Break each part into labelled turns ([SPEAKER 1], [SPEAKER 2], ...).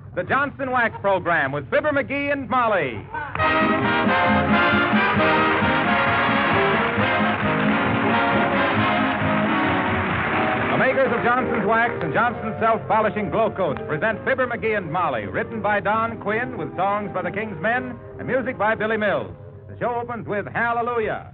[SPEAKER 1] the Johnson Wax Program with Fibber McGee and Molly. The makers of Johnson's Wax and Johnson's Self-Polishing Glow Coats present Fibber McGee and Molly, written by Don Quinn with songs by the King's Men and music by Billy Mills. The show opens with Hallelujah.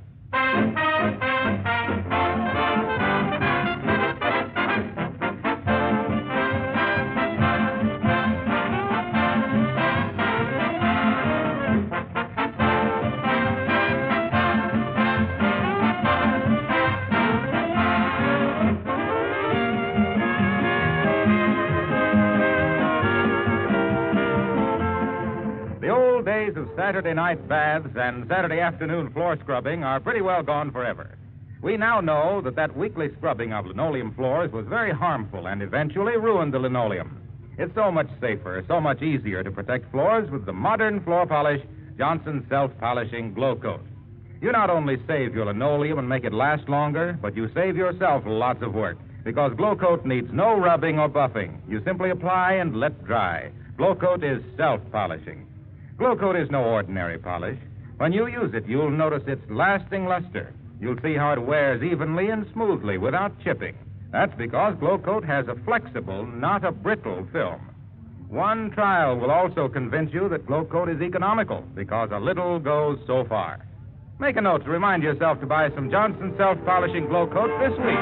[SPEAKER 1] Days of Saturday night baths and Saturday afternoon floor scrubbing are pretty well gone forever. We now know that weekly scrubbing of linoleum floors was very harmful and eventually ruined the linoleum. It's so much safer, so much easier to protect floors with the modern floor polish Johnson Self-Polishing Glow Coat. You not only save your linoleum and make it last longer, but you save yourself lots of work because Glow Coat needs no rubbing or buffing. You simply apply and let dry. Glow Coat is self-polishing. Glow Coat is no ordinary polish. When you use it, you'll notice its lasting luster. You'll see how it wears evenly and smoothly without chipping. That's because Glow Coat has a flexible, not a brittle film. One trial will also convince you that Glow Coat is economical because a little goes so far. Make a note to remind yourself to buy some Johnson Self-Polishing Glow Coat this week.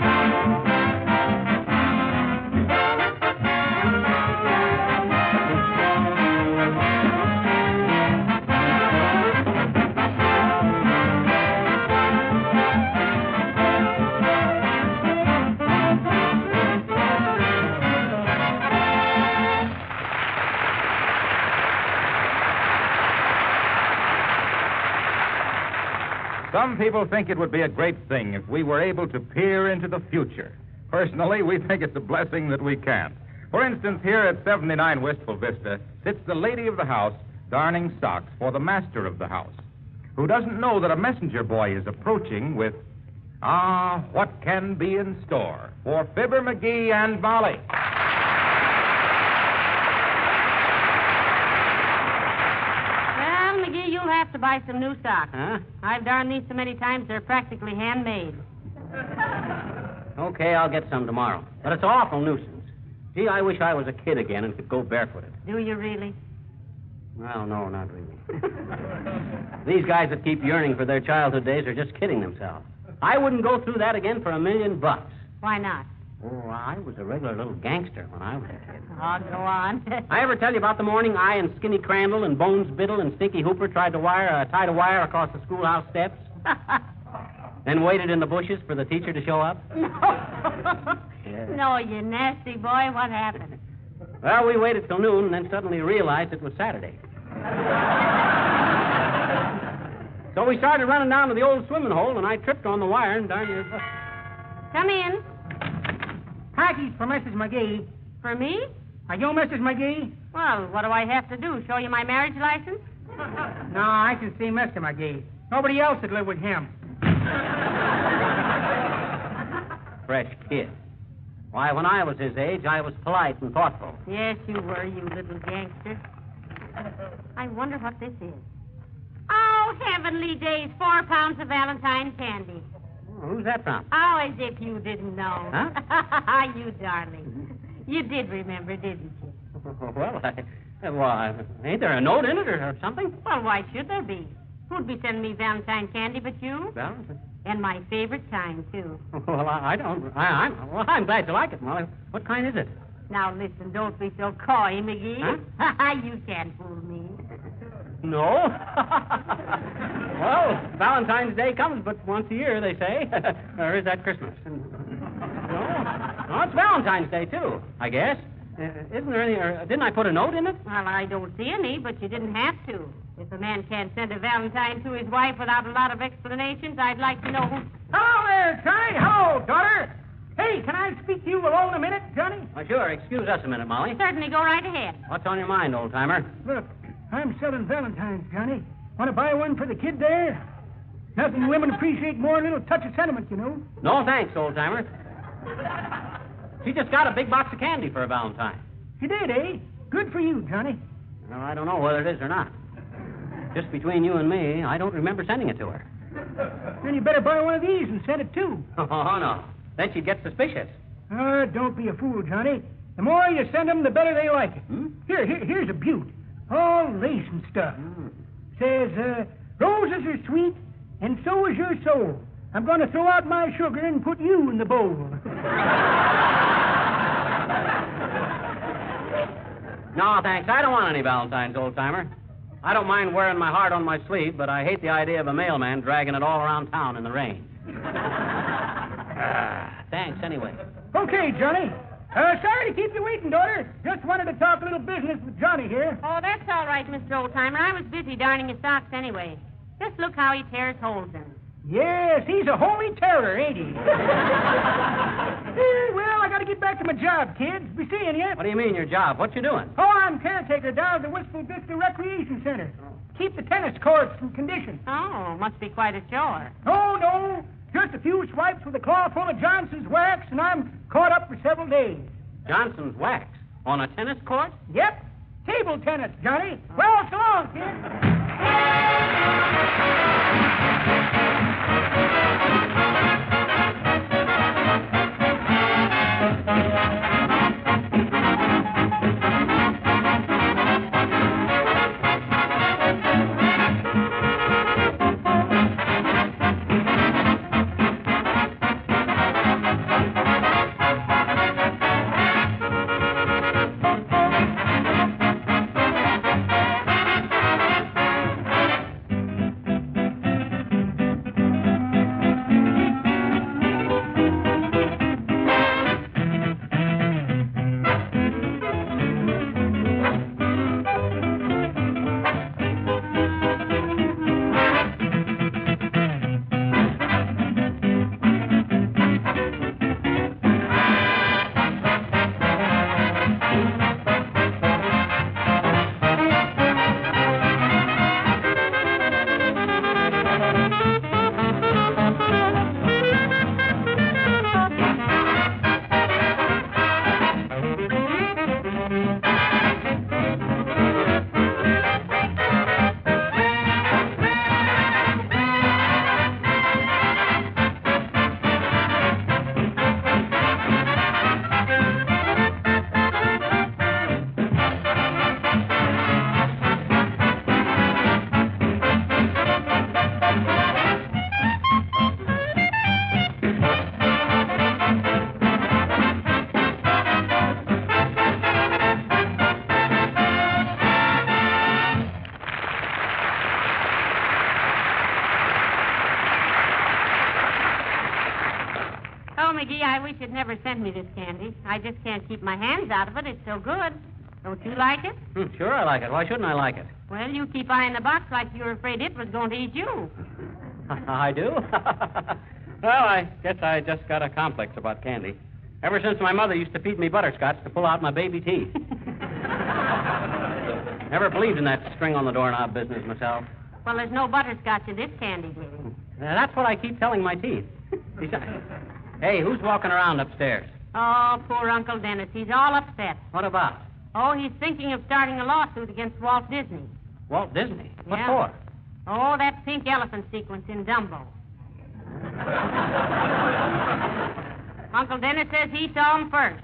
[SPEAKER 1] Some people think it would be a great thing if we were able to peer into the future. Personally, we think it's a blessing that we can't. For instance, here at 79 Wistful Vista sits the lady of the house darning socks for the master of the house, who doesn't know that a messenger boy is approaching with, what can be in store for Fibber McGee and Molly.
[SPEAKER 2] You'll have to buy some new socks.
[SPEAKER 3] Huh?
[SPEAKER 2] I've darned these so many times they're practically handmade.
[SPEAKER 3] Okay, I'll get some tomorrow. But it's an awful nuisance. Gee, I wish I was a kid again and could go barefooted.
[SPEAKER 2] Do you really?
[SPEAKER 3] Well, no, not really. These guys that keep yearning for their childhood days are just kidding themselves. I wouldn't go through that again for $1 million.
[SPEAKER 2] Why not?
[SPEAKER 3] Oh, I was a regular little gangster when I was a kid.
[SPEAKER 2] Oh, go on.
[SPEAKER 3] I ever tell you about the morning I and Skinny Crandall and Bones Biddle and Stinky Hooper tried to tie a wire across the schoolhouse steps? Then waited in the bushes for the teacher to show up?
[SPEAKER 2] No.
[SPEAKER 3] Yeah.
[SPEAKER 2] No, you nasty boy. What happened?
[SPEAKER 3] Well, we waited till noon and then suddenly realized it was Saturday. So we started running down to the old swimming hole, and I tripped on the wire and darn you...
[SPEAKER 2] Come in.
[SPEAKER 4] Packies for Mrs. McGee.
[SPEAKER 2] For me?
[SPEAKER 4] Are you Mrs. McGee?
[SPEAKER 2] Well, what do I have to do? Show you my marriage license?
[SPEAKER 4] No, I can see Mr. McGee. Nobody else would live with him.
[SPEAKER 3] Fresh kid. Why, when I was his age, I was polite and thoughtful.
[SPEAKER 2] Yes, you were, you little gangster. I wonder what this is. Oh, heavenly days, 4 pounds of Valentine candy.
[SPEAKER 3] Oh, who's that from?
[SPEAKER 2] Oh, as if you didn't know.
[SPEAKER 3] Huh?
[SPEAKER 2] You darling. You did remember, didn't you?
[SPEAKER 3] Well, ain't there a note in it or something?
[SPEAKER 2] Well, why should there be? Who'd be sending me Valentine candy but you?
[SPEAKER 3] Valentine?
[SPEAKER 2] And my favorite kind, too.
[SPEAKER 3] Well, I don't. I'm glad you like it, Molly. What kind is it?
[SPEAKER 2] Now, listen, don't be so coy, McGee.
[SPEAKER 3] Huh?
[SPEAKER 2] You can't fool me.
[SPEAKER 3] No. Well, Valentine's Day comes but once a year, they say. Or is that Christmas? No, it's Valentine's Day, too, I guess. Isn't there any... didn't I put a note in it?
[SPEAKER 2] Well, I don't see any, but you didn't have to. If a man can't send a Valentine to his wife without a lot of explanations, I'd like to know who...
[SPEAKER 4] Hello there, Johnny. Hello, daughter. Hey, can I speak to you alone a minute, Johnny?
[SPEAKER 3] Well, sure. Excuse us a minute, Molly.
[SPEAKER 2] Certainly, go right ahead.
[SPEAKER 3] What's on your mind, old-timer?
[SPEAKER 4] Look, I'm selling Valentines, Johnny. Want to buy one for the kid there? Nothing women appreciate more than a little touch of sentiment, you know.
[SPEAKER 3] No, thanks, old-timer. She just got a big box of candy for a Valentine.
[SPEAKER 4] You did, eh? Good for you, Johnny.
[SPEAKER 3] Well, I don't know whether it is or not. Just between you and me, I don't remember sending it to her.
[SPEAKER 4] Then you better buy one of these and send it too.
[SPEAKER 3] Oh, no. Then she'd get suspicious.
[SPEAKER 4] Don't be a fool, Johnny. The more you send them, the better they like it. Here's a beaut. All lace and stuff. Says, roses are sweet, and so is your soul. I'm going to throw out my sugar and put you in the bowl.
[SPEAKER 3] No, thanks. I don't want any Valentine's, old-timer. I don't mind wearing my heart on my sleeve, but I hate the idea of a mailman dragging it all around town in the rain. Thanks, anyway.
[SPEAKER 4] Okay, Johnny. Sorry to keep you waiting, daughter. Just wanted to talk a little business with Johnny here.
[SPEAKER 2] Oh, that's all right, Mr. Oldtimer. I was busy darning his socks anyway. Just look how he tears holes in them.
[SPEAKER 4] Yes, he's a holy terror, ain't he? Well, I got to get back to my job, kids. Be seeing you.
[SPEAKER 3] What do you mean, your job? What you doing?
[SPEAKER 4] Oh, I'm caretaker down at the Wistful Vista Recreation Center. Keep the tennis courts in condition.
[SPEAKER 2] Oh, must be quite a chore.
[SPEAKER 4] Oh, no. Just a few swipes with a claw full of Johnson's wax, and I'm caught up for several days.
[SPEAKER 3] Johnson's wax? On a tennis court?
[SPEAKER 4] Yep. Table tennis, Johnny. Well, so long, kid.
[SPEAKER 2] McGee, I wish you'd never sent me this candy. I just can't keep my hands out of it. It's so good. Don't you like it?
[SPEAKER 3] Sure I like it. Why shouldn't I like it?
[SPEAKER 2] Well, you keep eyeing the box like you were afraid it was going to eat you.
[SPEAKER 3] I do? Well, I guess I just got a complex about candy. Ever since my mother used to feed me butterscotch to pull out my baby teeth. Never believed in that string on the doorknob business myself.
[SPEAKER 2] Well, there's no butterscotch in this candy, dearie.
[SPEAKER 3] That's what I keep telling my teeth. Hey, who's walking around upstairs?
[SPEAKER 2] Oh, poor Uncle Dennis. He's all upset.
[SPEAKER 3] What about?
[SPEAKER 2] Oh, he's thinking of starting a lawsuit against Walt Disney.
[SPEAKER 3] Walt Disney? What
[SPEAKER 2] Yeah.
[SPEAKER 3] for?
[SPEAKER 2] Oh, that pink elephant sequence in Dumbo. Uncle Dennis says he saw him first.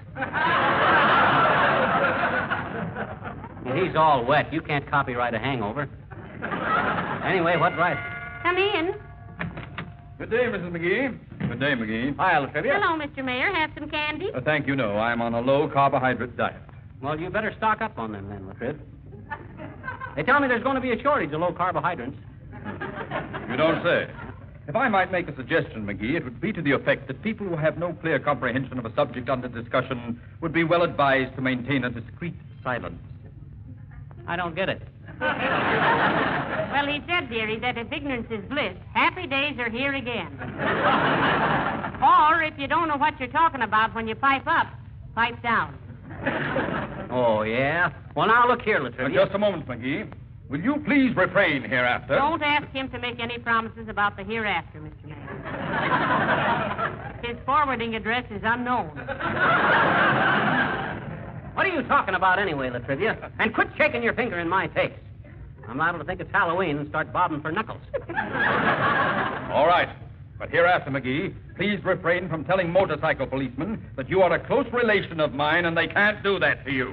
[SPEAKER 3] He's all wet. You can't copyright a hangover. Anyway, what right?
[SPEAKER 2] Come in.
[SPEAKER 5] Good day, Mrs. McGee. Good day, McGee.
[SPEAKER 3] Hi, Latrivia.
[SPEAKER 2] Hello, Mr. Mayor. Have some candy?
[SPEAKER 5] Thank you, no. I'm on a low-carbohydrate diet.
[SPEAKER 3] Well, you better stock up on them then, Latriv. They tell me there's going to be a shortage of low carbohydrates.
[SPEAKER 5] You don't say. If I might make a suggestion, McGee, it would be to the effect that people who have no clear comprehension of a subject under discussion would be well advised to maintain a discreet silence.
[SPEAKER 3] I don't get it.
[SPEAKER 2] Well, he said, dearie, that if ignorance is bliss, happy days are here again. Or if you don't know what you're talking about when you pipe up, pipe down.
[SPEAKER 3] Oh, yeah? Well, now, look here, Latrivia.
[SPEAKER 5] Just a moment, McGee. Will you please refrain hereafter?
[SPEAKER 2] Don't ask him to make any promises about the hereafter, Mr. Mayor. His forwarding address is unknown.
[SPEAKER 3] What are you talking about anyway, Latrivia? And quit shaking your finger in my face. I'm liable to think it's Halloween and start bobbing for knuckles.
[SPEAKER 5] All right. But hereafter, McGee, please refrain from telling motorcycle policemen that you are a close relation of mine and they can't do that to you.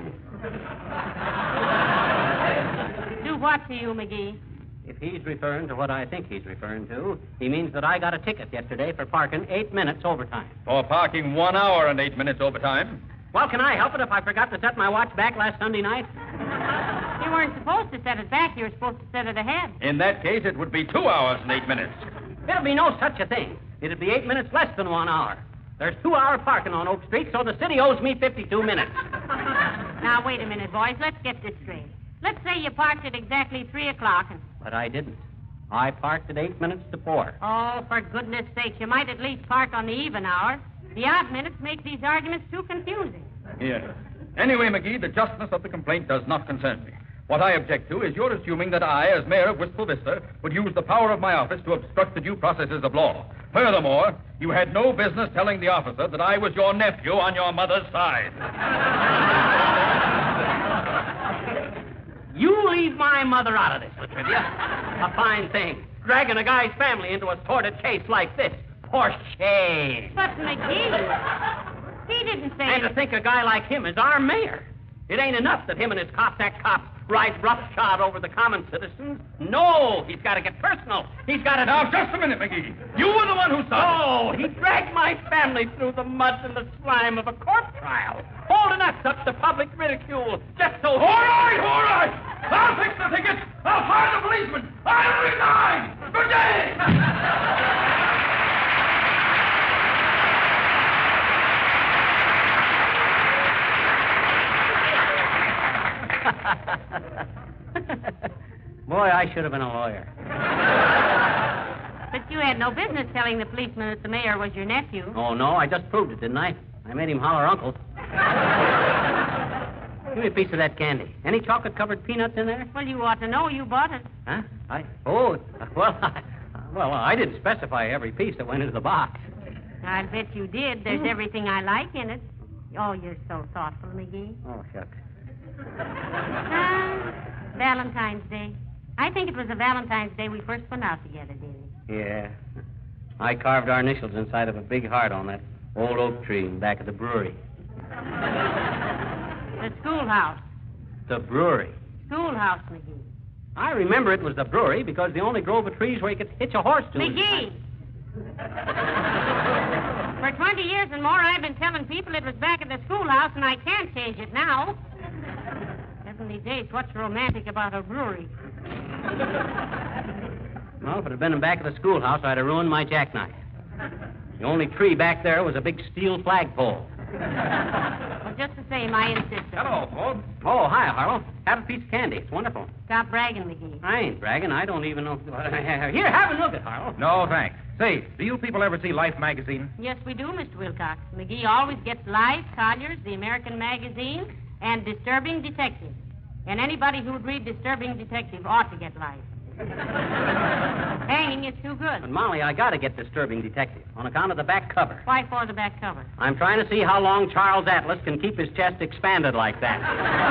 [SPEAKER 2] Do what to you, McGee?
[SPEAKER 3] If he's referring to what I think he's referring to, he means that I got a ticket yesterday for parking 8 minutes overtime.
[SPEAKER 5] For parking 1 hour and 8 minutes overtime?
[SPEAKER 3] Well, can I help it if I forgot to set my watch back last Sunday night?
[SPEAKER 2] You weren't supposed to set it back. You were supposed to set it ahead.
[SPEAKER 5] In that case, it would be 2 hours and 8 minutes.
[SPEAKER 3] There'll be no such a thing. It'd be 8 minutes less than 1 hour. There's 2-hour parking on Oak Street, so the city owes me 52 minutes.
[SPEAKER 2] Now, wait a minute, boys. Let's get this straight. Let's say you parked at exactly 3 o'clock and...
[SPEAKER 3] But I didn't. I parked at 8 minutes to 4.
[SPEAKER 2] Oh, for goodness sake, you might at least park on the even hour. The odd minutes make these arguments too confusing.
[SPEAKER 5] Yes. Anyway, McGee, the justness of the complaint does not concern me. What I object to is your assuming that I, as mayor of Wistful Vista, would use the power of my office to obstruct the due processes of law. Furthermore, you had no business telling the officer that I was your nephew on your mother's side.
[SPEAKER 3] You leave my mother out of this, Latrivia. A fine thing. Dragging a guy's family into a sordid case like this. For shame.
[SPEAKER 2] But, McGee, he didn't say...
[SPEAKER 3] And to think a guy like him is our mayor. It ain't enough that him and his cops ride roughshod over the common citizens. No, he's got to get personal. He's got to...
[SPEAKER 5] Now, just a minute, McGee. You were the one who saw...
[SPEAKER 3] Oh, he dragged my family through the mud and the slime of a court trial, holding us up to public ridicule, just so...
[SPEAKER 5] All right. I'll fix the tickets. I'll fire the policeman. I'll resign. Good day.
[SPEAKER 3] Boy, I should have been a lawyer.
[SPEAKER 2] But you had no business telling the policeman that the mayor was your nephew.
[SPEAKER 3] Oh, no, I just proved it, didn't I? I made him holler uncle. Give me a piece of that candy. Any chocolate-covered peanuts in there?
[SPEAKER 2] Well, you ought to know. You bought it.
[SPEAKER 3] Huh? Well, I didn't specify every piece that went into the box.
[SPEAKER 2] I'll bet you did. There's everything I like in it. Oh, you're so thoughtful, McGee.
[SPEAKER 3] Oh, shucks.
[SPEAKER 2] Valentine's Day. I think it was a Valentine's Day we first went out together, didn't we?
[SPEAKER 3] Yeah. I carved our initials inside of a big heart on that old oak tree in back of the brewery.
[SPEAKER 2] The schoolhouse.
[SPEAKER 3] The brewery.
[SPEAKER 2] Schoolhouse, McGee.
[SPEAKER 3] I remember it was the brewery because the only grove of trees where you could hitch a horse to.
[SPEAKER 2] McGee! For 20 years and more, I've been telling people it was back at the schoolhouse, and I can't change it now. Heavenly days, what's romantic about a brewery?
[SPEAKER 3] Well, if it had been in back of the schoolhouse, I'd have ruined my jackknife. The only tree back there was a big steel flagpole.
[SPEAKER 2] Well, just the same, I insist.
[SPEAKER 5] Hello, folks.
[SPEAKER 3] Oh, hi, Harlow. Have a piece of candy. It's wonderful.
[SPEAKER 2] Stop bragging, McGee.
[SPEAKER 3] I ain't bragging. I don't even know. Here, have a look at Harlow.
[SPEAKER 1] No, thanks. Say, do you people ever see Life magazine?
[SPEAKER 2] Yes, we do, Mr. Wilcox. McGee always gets Life, Collier's, the American Magazine, and Disturbing Detective. And anybody who'd read Disturbing Detective ought to get Life. Hanging is too good.
[SPEAKER 3] But, Molly, I gotta get Disturbing Detective on account of the back cover.
[SPEAKER 2] Why for the back cover?
[SPEAKER 3] I'm trying to see how long Charles Atlas can keep his chest expanded like that.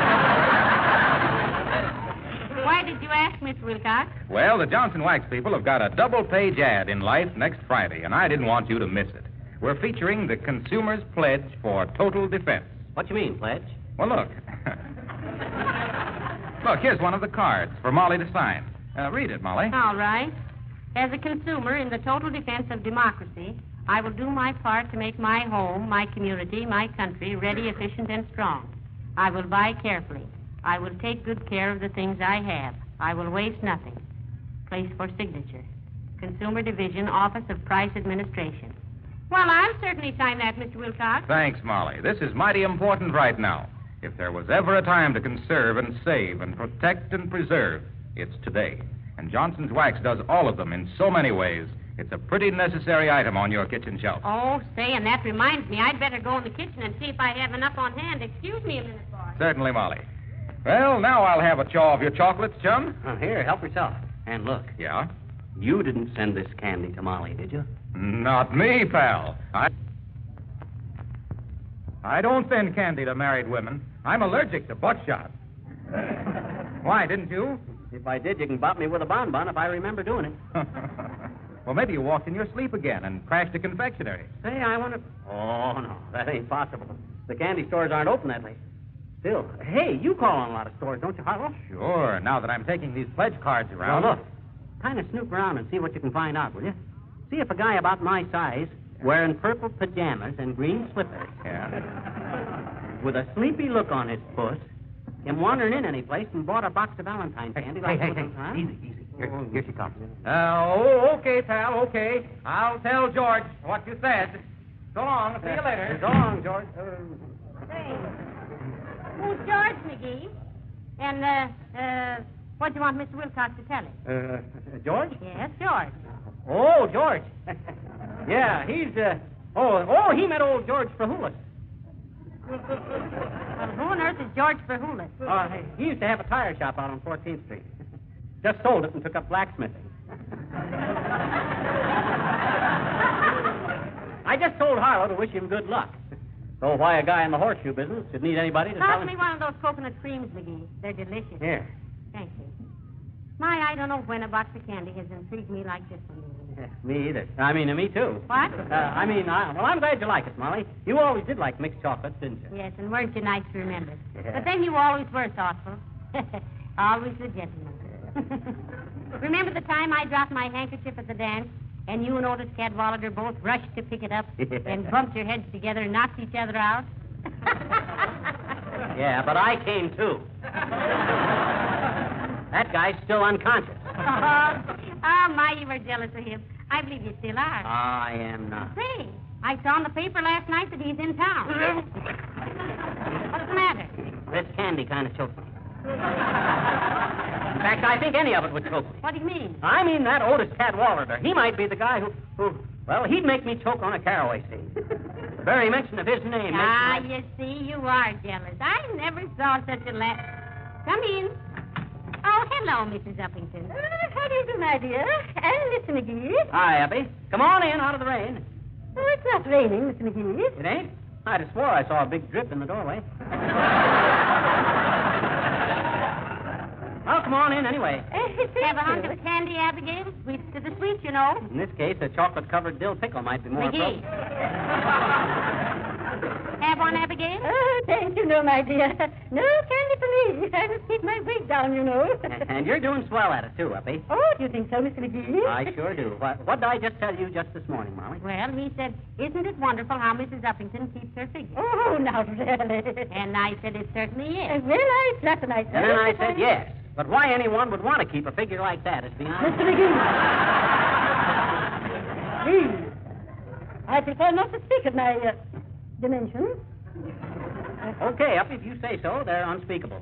[SPEAKER 2] Why did you ask, Mr. Wilcox?
[SPEAKER 1] Well, the Johnson Wax people have got a double-page ad in Life next Friday, and I didn't want you to miss it. We're featuring the Consumer's Pledge for Total Defense.
[SPEAKER 3] What you mean, Pledge?
[SPEAKER 1] Well, look. Look, here's one of the cards for Molly to sign. Read it, Molly.
[SPEAKER 2] All right. As a consumer in the total defense of democracy, I will do my part to make my home, my community, my country ready, efficient, and strong. I will buy carefully. I will take good care of the things I have. I will waste nothing. Place for signature. Consumer Division, Office of Price Administration. Well, I'll certainly sign that, Mr. Wilcox.
[SPEAKER 1] Thanks, Molly. This is mighty important right now. If there was ever a time to conserve and save and protect and preserve, it's today. And Johnson's Wax does all of them in so many ways. It's a pretty necessary item on your kitchen shelf.
[SPEAKER 2] Oh, say, and that reminds me, I'd better go in the kitchen and see if I have enough on hand. Excuse me a minute, boy.
[SPEAKER 1] Certainly, Molly. Well, now I'll have a chaw of your chocolates, chum.
[SPEAKER 3] Here, help yourself. And look.
[SPEAKER 1] Yeah?
[SPEAKER 3] You didn't send this candy to Molly, did you?
[SPEAKER 1] Not me, pal. I don't send candy to married women. I'm allergic to butt shots. Why, didn't you?
[SPEAKER 3] If I did, you can bop me with a bonbon if I remember doing it.
[SPEAKER 1] Well, maybe you walked in your sleep again and crashed a confectionery.
[SPEAKER 3] Say, I want to... Oh, no, that ain't possible. The candy stores aren't open that late. Still, hey, you call on a lot of stores, don't you, Harlow?
[SPEAKER 1] Sure, now that I'm taking these pledge cards around.
[SPEAKER 3] Well, look, kind of snoop around and see what you can find out, will you? See if a guy about my size, wearing purple pajamas and green slippers,
[SPEAKER 1] Yeah.
[SPEAKER 3] with a sleepy look on his puss, came wandering in any place and bought a box of Valentine's candy. Like huh?
[SPEAKER 1] Easy. Here she comes. Okay, pal, okay. I'll tell George what you said. So long. See you later.
[SPEAKER 3] So long, George.
[SPEAKER 2] Say, who's George McGee? And, what do you want Mr. Wilcox to tell him?
[SPEAKER 3] George?
[SPEAKER 2] Yes, George.
[SPEAKER 3] Oh, George. Yeah, he's, he met old George Frahulis.
[SPEAKER 2] Well, who on earth is George Verhulis?
[SPEAKER 3] He used to have a tire shop out on 14th Street. Just sold it and took up blacksmithing. I just told Harlow to wish him good luck. So why a guy in the horseshoe business should need anybody to tell
[SPEAKER 2] Toss
[SPEAKER 3] him...
[SPEAKER 2] me one of those coconut creams, McGee. They're delicious.
[SPEAKER 3] Here.
[SPEAKER 2] Thank you. My, I don't know when a box of candy has intrigued me like this one.
[SPEAKER 3] Me either. I mean, me too.
[SPEAKER 2] What?
[SPEAKER 3] I'm glad you like it, Molly. You always did like mixed chocolates, didn't you?
[SPEAKER 2] Yes, and weren't you nice to remember?
[SPEAKER 3] Yeah.
[SPEAKER 2] But then you always were thoughtful. Always the gentleman. Remember the time I dropped my handkerchief at the dance, and you and Otis Cadwallader both rushed to pick it up and bumped your heads together and knocked each other out?
[SPEAKER 3] Yeah, but I came too. That guy's still unconscious.
[SPEAKER 2] Oh, my, you were jealous of him. I believe you still are.
[SPEAKER 3] I am not.
[SPEAKER 2] Say, I saw in the paper last night that he's in town. What's the matter?
[SPEAKER 3] This candy kind of choked me. In fact, I think any of it would choke me.
[SPEAKER 2] What do you mean?
[SPEAKER 3] I mean that Otis Cadwallader. He might be the guy who, well, he'd make me choke on a caraway seed. The very mention of his name makes me...
[SPEAKER 2] You see, you are jealous. I never saw such a lad. Come in. Oh, hello, Mrs. Uppington. How do you do, my dear? And Mr. McGee.
[SPEAKER 3] Hi, Uppy. Come on in, out of the rain.
[SPEAKER 2] Oh, it's not raining, Mr. McGee.
[SPEAKER 3] It ain't? I'd have swore I saw a big drip in the doorway. Well, come on in anyway.
[SPEAKER 2] Have a hunk of candy, Abigail? Sweets to the sweet, you know.
[SPEAKER 3] In this case, a chocolate-covered dill pickle might be more
[SPEAKER 2] McGee.
[SPEAKER 3] appropriate.
[SPEAKER 2] Have one, Abigail?
[SPEAKER 6] Oh, thank you, no, my dear. No candy for me. I must keep my weight down, you know.
[SPEAKER 3] And you're doing swell at it, too, Uppy.
[SPEAKER 6] Oh, do you think so, Mr. McGee?
[SPEAKER 3] I sure do. What did I just tell you just this morning, Molly?
[SPEAKER 2] Well, he said, isn't it wonderful how Mrs. Uppington keeps her figure?
[SPEAKER 6] Oh, now, really.
[SPEAKER 2] And I said, it certainly is.
[SPEAKER 6] Well, I flatter myself.
[SPEAKER 3] And then I said yes. But why anyone would want to keep a figure like that is beyond...
[SPEAKER 6] Mr. McGee. Please. I prefer not to speak of my dimensions.
[SPEAKER 3] Okay, Uppy, if you say so, they're unspeakable.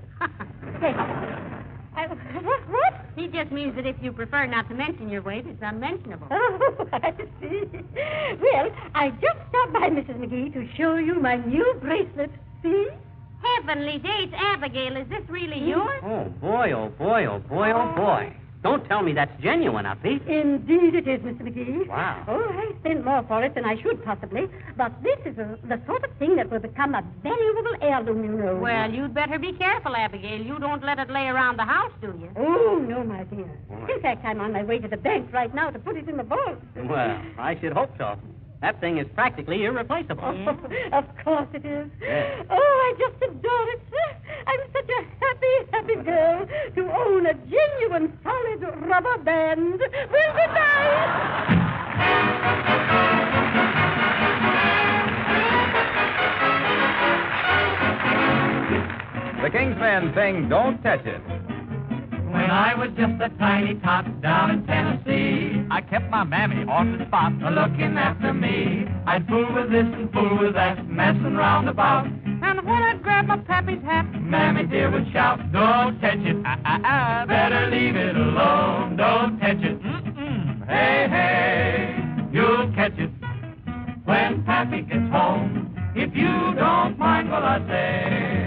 [SPEAKER 6] What?
[SPEAKER 2] He just means that if you prefer not to mention your weight, it's unmentionable.
[SPEAKER 6] Oh, I see. Well, I just stopped by, Mrs. McGee, to show you my new bracelet. See?
[SPEAKER 2] Heavenly days, Abigail, is this really yours?
[SPEAKER 3] Oh, boy, oh, boy, oh, boy, oh, boy. Don't tell me that's genuine, Uppy.
[SPEAKER 6] Indeed it is, Mr. McGee.
[SPEAKER 3] Wow.
[SPEAKER 6] Oh, I spent more for it than I should possibly, but this is the sort of thing that will become a valuable heirloom, you know.
[SPEAKER 2] Well, you'd better be careful, Abigail. You don't let it lay around the house, do you?
[SPEAKER 6] Oh, no, my dear. In fact, I'm on my way to the bank right now to put it in the vault.
[SPEAKER 3] Well, I should hope so. That thing is practically irreplaceable.
[SPEAKER 6] Oh, of course it is.
[SPEAKER 3] Yeah.
[SPEAKER 6] Oh, I just adore it. I'm such a happy, happy girl to own a genuine solid rubber band. Well, good night.
[SPEAKER 1] The Kingsmen sing Don't Touch It.
[SPEAKER 7] When I was just a tiny tot down in Tennessee, I kept my mammy on the spot, looking after me. I'd fool with this and fool with that, messing round about. And when I'd grab my pappy's hat, Mammy dear would shout, "Don't touch it, better leave it alone. Don't touch it, hey, hey, you'll catch it when Pappy gets home. If you don't mind what I say."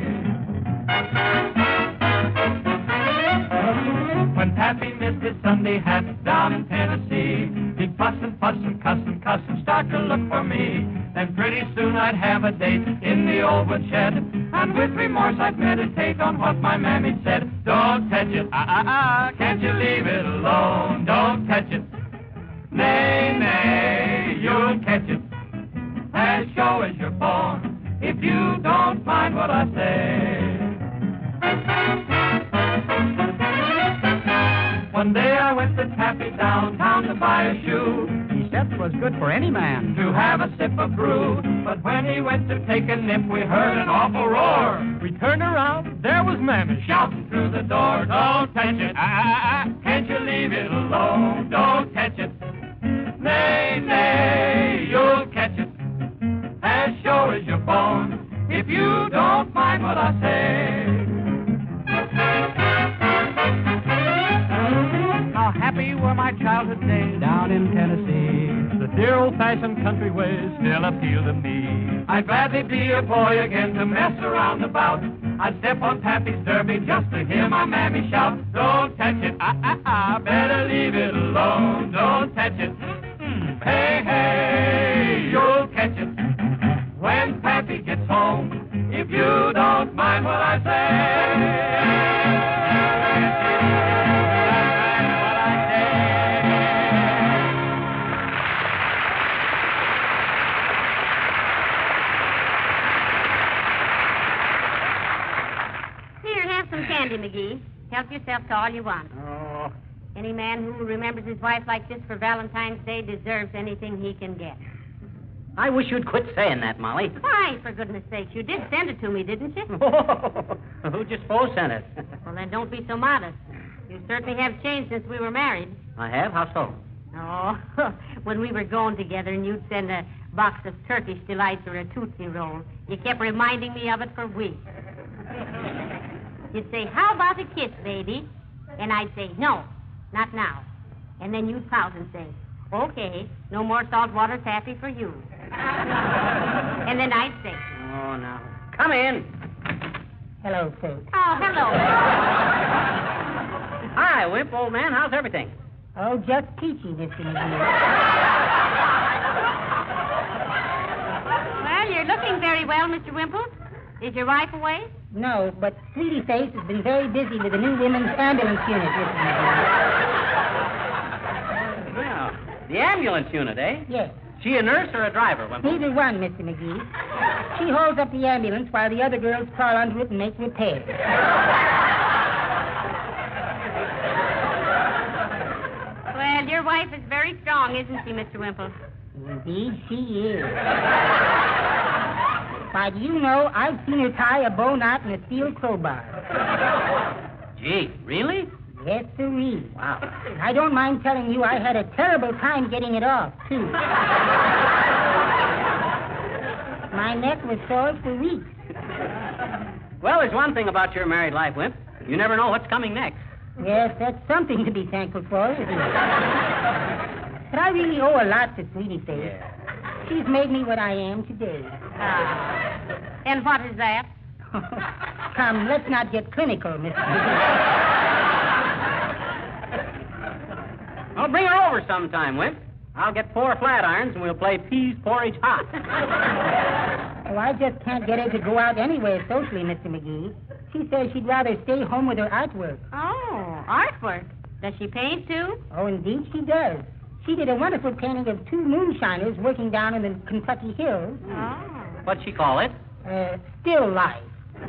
[SPEAKER 7] When Pappy missed his Sunday hat down in Tennessee, he'd fuss and cuss and start to look for me. Then Pretty soon I'd have a date in the old woodshed, and with remorse I'd meditate on what my mammy said. Don't touch it, can't you leave it alone? Don't touch it, nay, nay, you'll catch it, as sure as you're born, if you don't mind what I say. One day I went to Taffy downtown to buy a shoe.
[SPEAKER 3] He said 'twas good for any man.
[SPEAKER 7] To have a sip of brew. But when he went to take a nip, we heard an awful roar.
[SPEAKER 3] We turned around, there was Mammy
[SPEAKER 7] Shouting through the door, don't touch it, can't you leave it alone? Don't touch it, nay, nay, you'll catch it, as sure as you're born, if you don't mind what I say.
[SPEAKER 3] How happy were my childhood days down in Tennessee. The dear old-fashioned country ways still appeal to me.
[SPEAKER 7] I'd gladly be a boy again to mess around about. I'd step on Pappy's derby just to hear my mammy shout, don't touch it, better leave it alone, don't touch it, hey, hey, you'll catch it, when Pappy gets home, if you don't mind what I say.
[SPEAKER 2] Some candy, McGee. Help yourself to all you want.
[SPEAKER 3] Oh.
[SPEAKER 2] Any man who remembers his wife like this for Valentine's Day deserves anything he can get.
[SPEAKER 3] I wish you'd quit saying that, Molly.
[SPEAKER 2] Why, for goodness sake, you did send it to me, didn't you?
[SPEAKER 3] Who'd you suppose sent it?
[SPEAKER 2] Well, then don't be so modest. You certainly have changed since we were married.
[SPEAKER 3] I have? How so?
[SPEAKER 2] Oh, when we were going together and you'd send a box of Turkish Delights or a Tootsie Roll, you kept reminding me of it for weeks. You'd say, how about a kiss, baby? And I'd say, no, not now. And then you'd pout and say, okay, no more saltwater taffy for you. And then I'd say,
[SPEAKER 3] oh, now. Come in.
[SPEAKER 4] Hello, folks.
[SPEAKER 2] oh, hello.
[SPEAKER 3] Hi, Wimp, old man. How's everything?
[SPEAKER 4] Oh, just peachy, Mr. McGee.
[SPEAKER 2] Well, you're looking very well, Mr. Wimple. Is your wife away?
[SPEAKER 4] No, but Sweetie Face has been very busy with the new women's ambulance unit, Mr. McGee.
[SPEAKER 3] Well, the ambulance unit, eh?
[SPEAKER 4] Yes.
[SPEAKER 3] She a nurse or a driver, Wimple?
[SPEAKER 4] Neither one, Mr. McGee. She holds up the ambulance while the other girls crawl under it and make repairs.
[SPEAKER 2] Well, your wife is very strong, isn't she, Mr. Wimple?
[SPEAKER 4] Indeed, she is. Why, do you know, I've seen her tie a bow knot in a steel crowbar.
[SPEAKER 3] Gee, really?
[SPEAKER 4] Yes, sirree.
[SPEAKER 3] Wow.
[SPEAKER 4] I don't mind telling you I had a terrible time getting it off, too. My neck was sore for weeks.
[SPEAKER 3] Well, there's one thing about your married life, Wimp. You never know what's coming next.
[SPEAKER 4] Yes, that's something to be thankful for, isn't it? But I really owe a lot to Sweetie Face.
[SPEAKER 3] Yeah.
[SPEAKER 4] She's made me what I am today.
[SPEAKER 2] And what is that?
[SPEAKER 4] Come, let's not get clinical, Mr.
[SPEAKER 3] Well, bring her over sometime, Wimp. I'll get 4 flat irons and we'll play peas porridge hot.
[SPEAKER 4] Oh, I just can't get her to go out anywhere socially, Mr. McGee. She says she'd rather stay home with her artwork.
[SPEAKER 2] Oh, artwork. Does she paint, too?
[SPEAKER 4] Oh, indeed she does. She did a wonderful painting of 2 moonshiners working down in the Kentucky hills.
[SPEAKER 2] Oh.
[SPEAKER 3] What'd she call it?
[SPEAKER 4] Still life.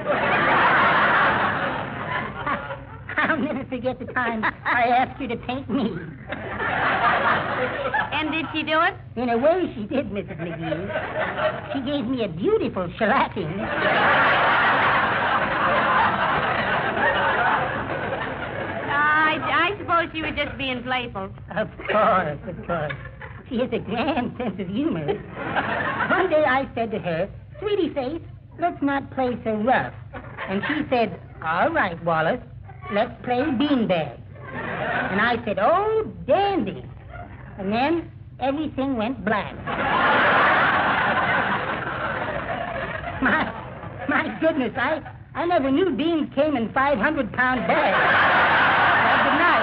[SPEAKER 4] I'll never forget the time I asked her to paint me.
[SPEAKER 2] And did she do it?
[SPEAKER 4] In a way, she did, Mrs. McGee. She gave me a beautiful shellacking.
[SPEAKER 2] I suppose she was just being playful.
[SPEAKER 4] Of course. She has a grand sense of humor. One day I said to her, Sweetie Face, let's not play so rough. And she said, all right, Wallace, let's play beanbag. And I said, oh, dandy. And then everything went black. My goodness, I never knew beans came in 500-pound bags. Good night.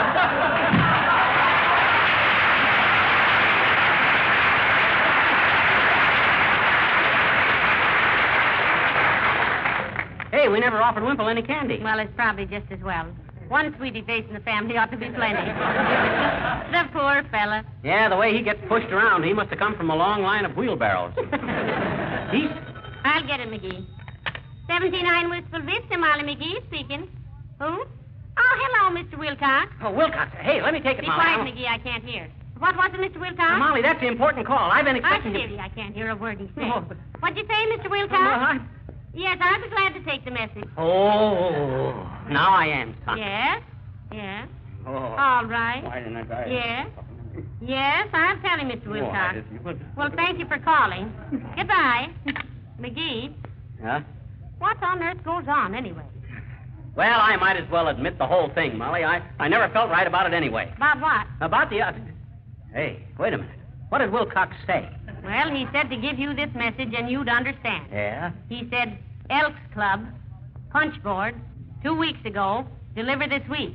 [SPEAKER 3] Hey, we never offered Wimple any candy.
[SPEAKER 2] Well, it's probably just as well. One sweetie face in the family ought to be plenty. The poor fella.
[SPEAKER 3] Yeah, the way he gets pushed around, he must have come from a long line of wheelbarrows. He's...
[SPEAKER 2] I'll get it, McGee. 79 Wistful Vista, Molly McGee speaking. Who? Oh, hello, Mr. Wilcox.
[SPEAKER 3] Oh, Wilcox. Hey, let me take it,
[SPEAKER 2] Be
[SPEAKER 3] Molly.
[SPEAKER 2] quiet, McGee. I can't hear. What was it, Mr. Wilcox?
[SPEAKER 3] Molly, that's the important call. I've been expecting
[SPEAKER 2] Hush, dearie. I can't hear a word he said.
[SPEAKER 3] Oh, but-
[SPEAKER 2] What'd you say, Mr. Wilcox?
[SPEAKER 3] I...
[SPEAKER 2] Yes, I'll be glad to take the message.
[SPEAKER 3] Oh, now I am, son.
[SPEAKER 2] Yes? Yes?
[SPEAKER 3] Oh.
[SPEAKER 2] All right.
[SPEAKER 3] Why didn't I die?
[SPEAKER 2] Yes? Yes, I'll tell him, Mr.
[SPEAKER 3] Oh,
[SPEAKER 2] Wilcox.
[SPEAKER 3] you would.
[SPEAKER 2] Well, thank you for calling. Goodbye. McGee,
[SPEAKER 3] Huh?
[SPEAKER 2] what on earth goes on anyway?
[SPEAKER 3] Well, I might as well admit the whole thing, Molly. I never felt right about it anyway.
[SPEAKER 2] About what?
[SPEAKER 3] About the... Hey, wait a minute. What did Wilcox say?
[SPEAKER 2] Well, he said to give you this message and you'd understand.
[SPEAKER 3] Yeah?
[SPEAKER 2] He said, Elks Club, Punch Board, 2 weeks ago, deliver this week.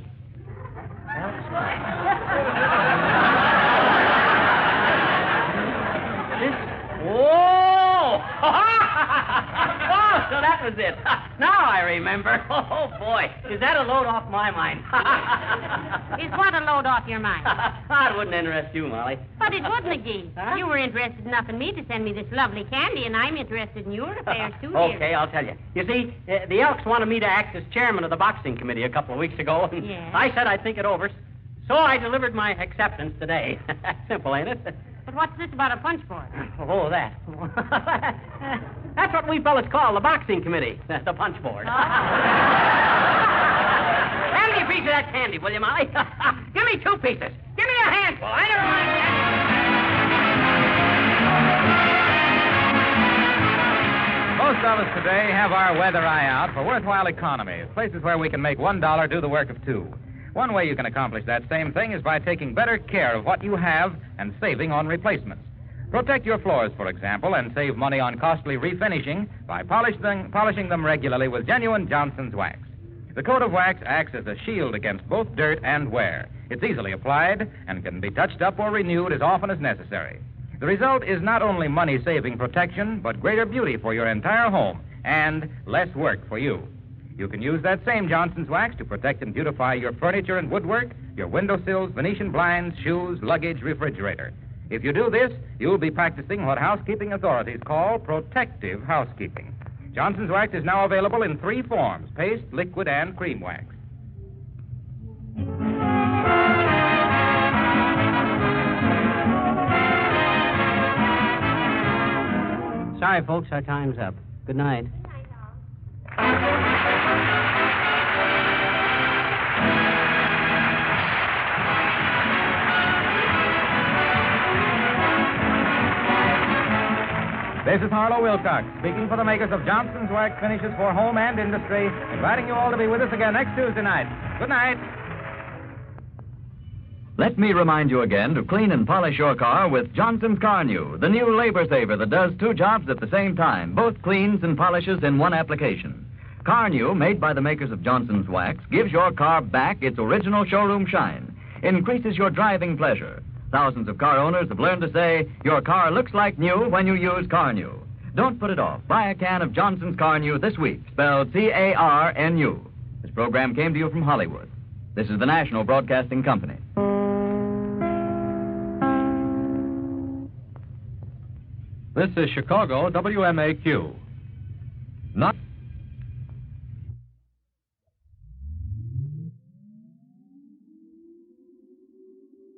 [SPEAKER 3] Oh! Oh, so that was it. Now I remember. Oh, boy. Is that a load off my mind?
[SPEAKER 2] Is what a load off your mind?
[SPEAKER 3] It wouldn't interest you, Molly.
[SPEAKER 2] But it would, McGee.
[SPEAKER 3] Huh?
[SPEAKER 2] You were interested enough in me to send me this lovely candy, and I'm interested in your affairs, too, dear.
[SPEAKER 3] Okay, I'll tell you. You see, the Elks wanted me to act as chairman of the boxing committee a couple of weeks ago, and
[SPEAKER 2] Yes.
[SPEAKER 3] I said I'd think it over. So I delivered my acceptance today. Simple, ain't it?
[SPEAKER 2] But what's this about a punch board?
[SPEAKER 3] Oh, that. That's what we fellas call the boxing committee, the punch board. Hand me a piece of that candy, will you, Molly? Give me 2 pieces. Give me a handful. I never mind that.
[SPEAKER 1] Most of us today have our weather eye out for worthwhile economies, places where we can make $1 do the work of 2. One way you can accomplish that same thing is by taking better care of what you have and saving on replacements. Protect your floors, for example, and save money on costly refinishing by polishing them regularly with genuine Johnson's wax. The coat of wax acts as a shield against both dirt and wear. It's easily applied and can be touched up or renewed as often as necessary. The result is not only money-saving protection, but greater beauty for your entire home and less work for you. You can use that same Johnson's wax to protect and beautify your furniture and woodwork, your windowsills, Venetian blinds, shoes, luggage, refrigerator. If you do this, you'll be practicing what housekeeping authorities call protective housekeeping. Johnson's wax is now available in 3 forms: paste, liquid, and cream wax.
[SPEAKER 3] Sorry, folks, our time's up. Good night.
[SPEAKER 1] This is Harlow Wilcox, speaking for the makers of Johnson's Wax Finishes for Home and Industry, inviting you all to be with us again next Tuesday night. Good night.
[SPEAKER 8] Let me remind you again to clean and polish your car with Johnson's Car New, the new labor saver that does 2 jobs at the same time, both cleans and polishes in one application. Car New, made by the makers of Johnson's Wax, gives your car back its original showroom shine, increases your driving pleasure. Thousands of car owners have learned to say, your car looks like new when you use Car New. Don't put it off. Buy a can of Johnson's Car New this week, spelled C-A-R-N-U. This program came to you from Hollywood. This is the National Broadcasting Company.
[SPEAKER 9] This is Chicago WMAQ. Not